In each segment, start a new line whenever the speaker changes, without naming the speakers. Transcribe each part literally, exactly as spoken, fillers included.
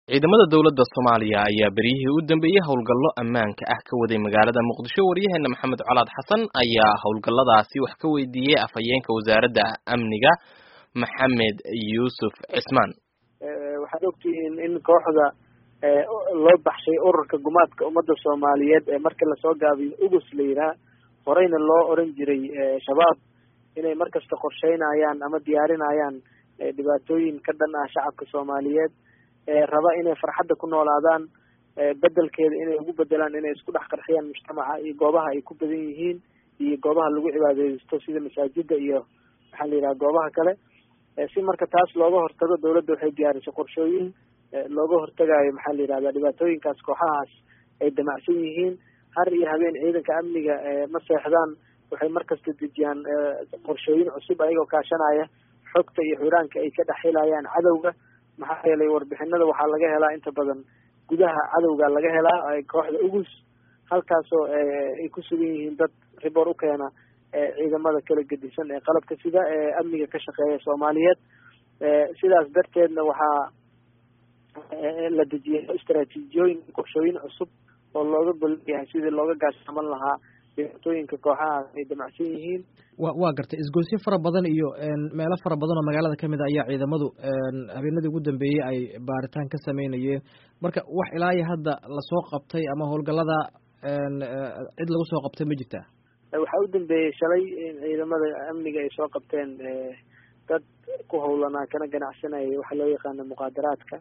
ciidamada dawladda Soomaaliya ayaa berihii u dambeeyay howlgallo ammaanka ah ka waday magaalada Muqdisho. Wariyaheena Maxamed Colaad Xasan ayaa howlgalladaasi wax ka weydiiyay afhayeenka wasaaradda amniga Maxamed Yuusuf Cismaan.
waxaad ogtihiin in kooxda loo baxshay ururka gumaadka ummadda Soomaaliyeed ee marka la soo gaabiyo ugus leeyahay horeyna loo oran jiray shabaab inay markasta qorsheynayaan ama diyaarinayaan dhibaatooyin ka dhan ah shacabka Soomaaliyeed raba inay farxadda ku noolaadaan bedelkeeda inay ugu bedelaan inay isku dhex qarxiyaan mujtamaca iyo goobaha ay ku badan yihiin iyo goobaha lagu cibaadeysto sida masaajida iyo maxaa la yiraahdaa goobaha kale si marka taas looga hortago dawladda waxay diyaarisay qorshooyin looga hortagayo maxaa la yiraahdaa dhibaatooyinkaas kooxahaas ay damacsan yihiin har iyo habeen ciidanka amniga ma seexdaan waxay markasta dejiyaan qorshooyin cusub ayagoo kaashanaya xogta iyo xuraanka ay ka dhaxilayaan cadowga maxaa yeelay warbixinada waxaa laga helaa inta badan gudaha cadowga laga helaa kooxda ugus halkaasoo ay ku sugan yihiin dad riboor u keena ciidamada kala gedisan ee qalabka sida ee amniga ka shaqeeya Soomaaliyeed sidaas darteedna waxaa la dejiyay istaraatiijiyooyin qorshooyin cusub oo looga golleeyahay sidii looga gaashaman lahaa dhibaatooyinka kooxaha ay damacsan yihiin
wa waa gartay isgoysyo fara badan iyo meelo fara badan oo magaalada kamid ah ayaa ciidamadu habeenadii ugu dambeeyay ay baaritaan ka sameynayeen marka wax ilaa iyo hadda lasoo qabtay ama howlgallada cid lagu soo qabtay ma jirtaa
waxaa u dambeeyey shalay in ciidamada amniga ay soo qabteen dad ku howlanaa kana ganacsanaya waxa loo yaqaano muqaadaraadka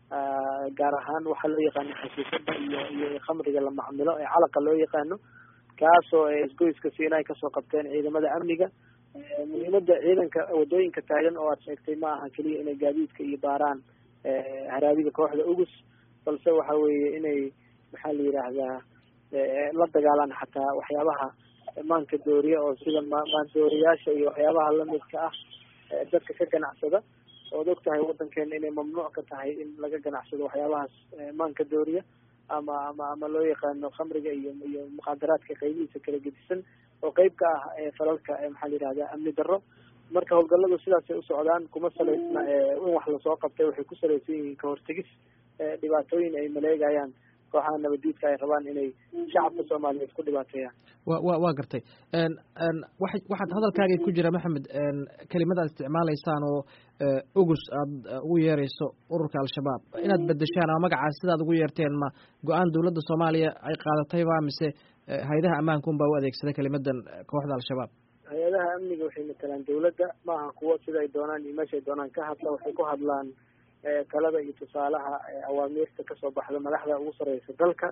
gaar ahaan waxaa loo yaqaano xasiisada iyo iyo khamriga la macmilo ee calaqa loo yaqaano kaasoo isgoyska siinay kasoo qabteen ciidamada amniga muhiimada ciidanka wadooyinka taagan oo aad sheegtay ma aha kaliya inay gaadiidka iyo baaraan haraadiga kooxda ugus balse waxa weeye inay maxaa la yiraahdaa la dagaalaan xataa waxyaabaha maanka dooriya oo sida maandooriyaasha iyo waxyaabaha lamidka ah dadka ka ganacsada ood og tahay wadankeena inay mamnuuc ka tahay in laga ganacsado waxyaabahaas maanka dooriya ama ama ama loo yaqaano khamriga iyo iyo muqaadaraadka qaybihiisa kala gedisan oo qayb ka ah falalka maxaa la yirahdaa amni darro marka howlgalladu sidaasay u socdaan kuma salaysna in wax lasoo qabtay waxay ku salaysan yihiin ka hortegis dhibaatooyin ay maleegayaan kooxaha nabadiidka ay rabaan inay shacabka Soomaaliyeed ku dhibaateeyaan
wa wa waa gartay een een waxa waxaad hadalkaaga ku jira Maxamed een kelimadaad isticmaalaysaan oo ugus aad ugu yeerayso ururka al-shabaab inaad bedeshaan ama magacaas sidaad ugu yeerteen ma go'aan dawladda Soomaaliya ay qaadatay ba mise hay'adaha ammaanka unbaa u adeegsaday kelimadan kooxda al-shabaab
hay'adaha amniga waxay matalaan dawladda ma aha kuwo sida ay doonaan iyo meesha ay doonaan ka hadla waxay ku hadlaan talada iyo tusaalaha awaamiirta kasoo baxda madaxda ugu sareysa dalka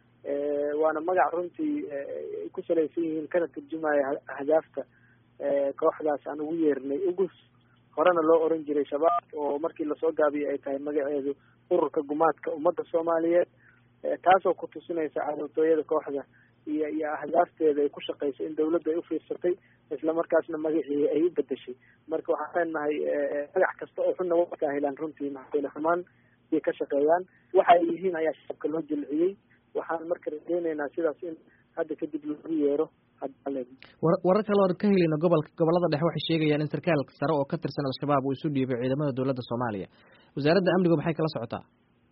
waana magac runtii ay ku salaysan yihiin kana turjumaya ahdaafta kooxdaas aan ugu yeernay ugus horena loo oran jiray shabaab oo markii lasoo gaabiyay ay tahay magaceedu ururka gumaadka ummadda Soomaaliyeed taasoo ku tusinaysa cadowtooyada kooxda iyo iyo ahdaafteeda ay ku shaqeyso in dawladda ay u fiirsatay isla markaasna magacii ay u bedeshay marka waxaan leenahay magac kasta oo xunna waa ka helaan runtii maxay xumaan ay ka shaqeeyaan waxa ay yihiin ayaa shacabka loo jilciyay waxaan marka rajaynaynaa sidaas in hadda kadib lagu yeero
warar kale oo ka helina gobolka gobolada dhexe waxay sheegayaan in sarkaal sare oo ka tirsan al-shabaab uu isu dhiibay ciidamada dawladda Soomaaliya wasaaradda amniga maxay kala socotaa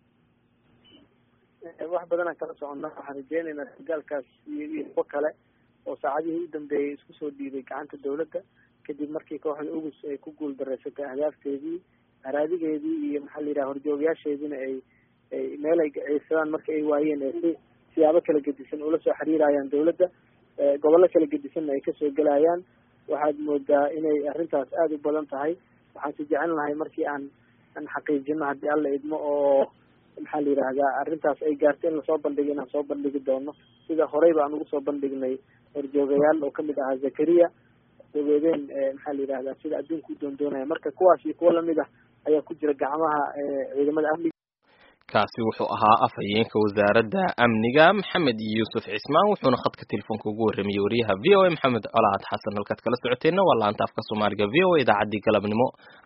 wax badan kala soconnaa waxaan rajaynaynaa sarkaalkaas iyo kuwa kale oo saacadihii u dambeeyay isku soo dhiibay gacanta dawladda kadib markii kooxda ugus ay ku guul dareysatay ahdaafteedii haraadigeedii iyo maxaa la yidhaha horjoogayaasheediina ay ay meel ay ciidsadaan marka ay waayeen ee si siyaabo kala gedisan ula soo xiriirayaan dawladda gobollo kala gedisanna ay kasoo gelayaan waxaad moodaa inay arrintaas aada u badan tahay waxaan si jecel lahay markii aan aan xaqiijino haddii alla idmo oo maxaa la yidhaahdaa arrintaas ay gaartay in lasoo bandhigo inaan soo bandhigi doono sida horeyba aan ugu soo bandhignay horjoogayaal oo kamid ahaa Zakariya dabeedeen maxaa la yidhahdaa sida adduunka u doondoonaya marka kuwaas iyo kuwa lamid ah ayaa ku jira gacmaha ciidamada amniga
kaasi wuxuu ahaa afhayeenka wasaaradda amniga Maxamed Yuusuf Cismaan wuxuuna khadka telefoonka ugu warramiyay wariyaha V O A Maxamed Colaad Xasan halkaad kala socoteenna waa laanta afka Soomaaliga V O A idaacadii galabnimo